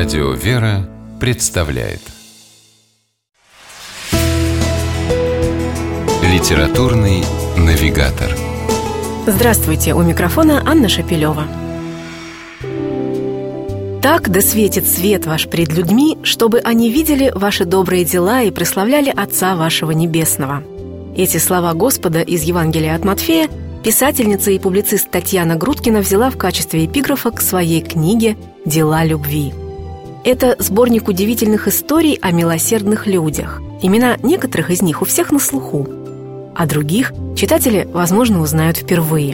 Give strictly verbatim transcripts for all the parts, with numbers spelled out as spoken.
Радио «Вера» представляет Литературный навигатор. Здравствуйте, у микрофона Анна Шапилева. «Так да светит свет ваш пред людьми, чтобы они видели ваши добрые дела и прославляли Отца вашего Небесного». Эти слова Господа из Евангелия от Матфея писательница и публицист Татьяна Грудкина взяла в качестве эпиграфа к своей книге «Дела любви». Это сборник удивительных историй о милосердных людях. Имена некоторых из них у всех на слуху, а других читатели, возможно, узнают впервые.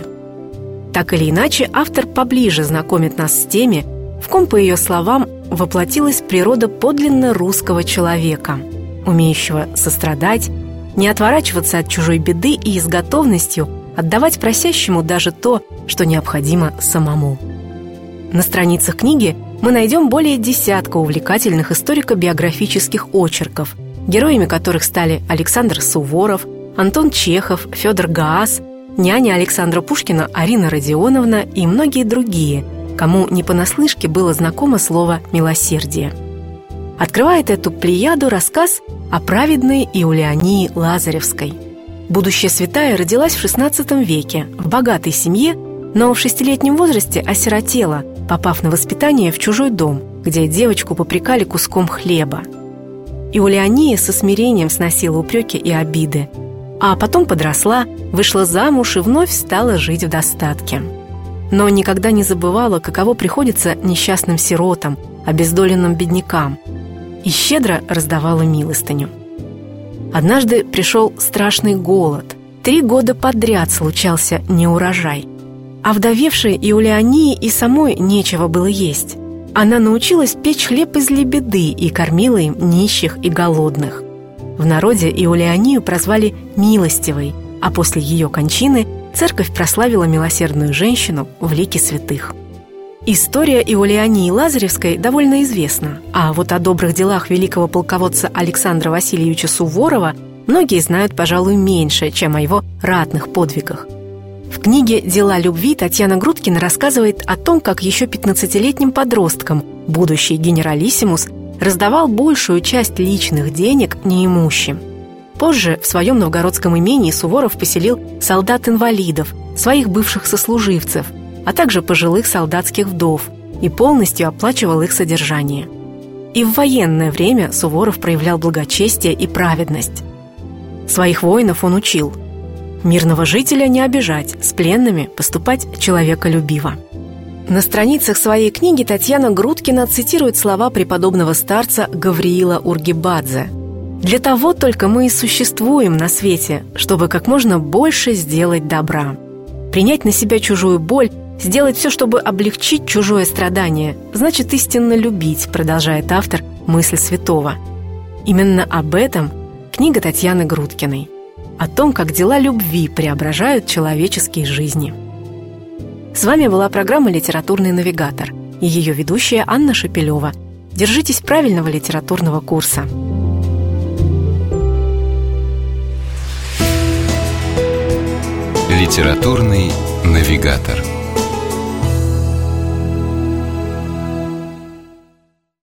Так или иначе, автор поближе знакомит нас с теми, в ком, по ее словам, воплотилась природа подлинно русского человека, умеющего сострадать, не отворачиваться от чужой беды и с готовностью отдавать просящему даже то, что необходимо самому. На страницах книги мы найдем более десятка увлекательных историко-биографических очерков, героями которых стали Александр Суворов, Антон Чехов, Федор Гаас, няня Александра Пушкина Арина Родионовна и многие другие, кому не понаслышке было знакомо слово «милосердие». Открывает эту плеяду рассказ о праведной Иулиании Лазаревской. Будущая святая родилась в шестнадцатом веке в богатой семье, но в шестилетнем возрасте осиротела, попав на воспитание в чужой дом, где девочку попрекали куском хлеба. Иулиания со смирением сносила упреки и обиды, а потом подросла, вышла замуж и вновь стала жить в достатке. Но никогда не забывала, каково приходится несчастным сиротам, обездоленным беднякам, и щедро раздавала милостыню. Однажды пришел страшный голод. Три года подряд случался неурожай. А вдовевшей Иулиании и самой нечего было есть. Она научилась печь хлеб из лебеды и кормила им нищих и голодных. В народе Иулианию прозвали «милостивой», а после ее кончины церковь прославила милосердную женщину в лике святых. История Иулиании Лазаревской довольно известна, а вот о добрых делах великого полководца Александра Васильевича Суворова многие знают, пожалуй, меньше, чем о его ратных подвигах. В книге «Дела любви» Татьяна Грудкина рассказывает о том, как еще пятнадцатилетним подростком будущий генералиссимус раздавал большую часть личных денег неимущим. Позже в своем новгородском имении Суворов поселил солдат-инвалидов, своих бывших сослуживцев, а также пожилых солдатских вдов, и полностью оплачивал их содержание. И в военное время Суворов проявлял благочестие и праведность. Своих воинов он учил: мирного жителя не обижать, с пленными поступать человеколюбиво. На страницах своей книги Татьяна Грудкина цитирует слова преподобного старца Гавриила Ургибадзе: «Для того только мы и существуем на свете, чтобы как можно больше сделать добра. Принять на себя чужую боль, сделать все, чтобы облегчить чужое страдание, значит истинно любить», продолжает автор мысль святого. Именно об этом книга Татьяны Грудкиной. О том, как дела любви преображают человеческие жизни. С вами была программа «Литературный навигатор» и ее ведущая Анна Шапилева. Держитесь правильного литературного курса. Литературный навигатор.